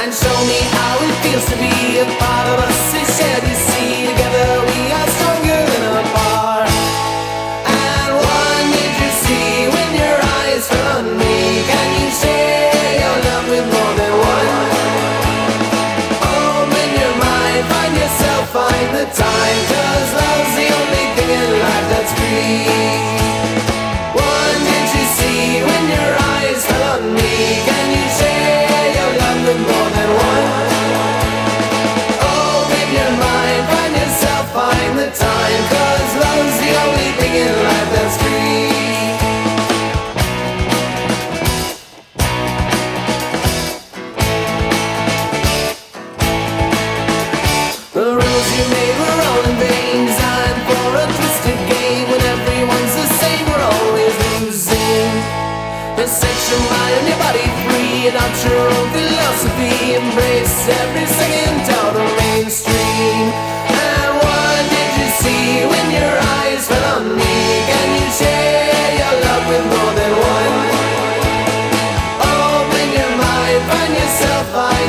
and show me how it feels to be a part of us. It shared, you see, together we are stronger than apart. And one did you see when your eyes fell on me? Can you share your love with more than one? Open your mind, find yourself, find the time, 'cause love's the only thing in life that's free. One did you see when your eyes fell on me? Can you share your love with more than one? Open your mind, find yourself, find the time, 'cause love's the only thing in life that's free. The rules you made were all in vain, designed for a twisted game. When everyone's the same, we're always losing. Just set your mind and your body free, adopt your own philosophy, embrace every second out of mainstream. And what did you see when your eyes fell on me? Can you share your love with more than one? Open your mind, find yourself.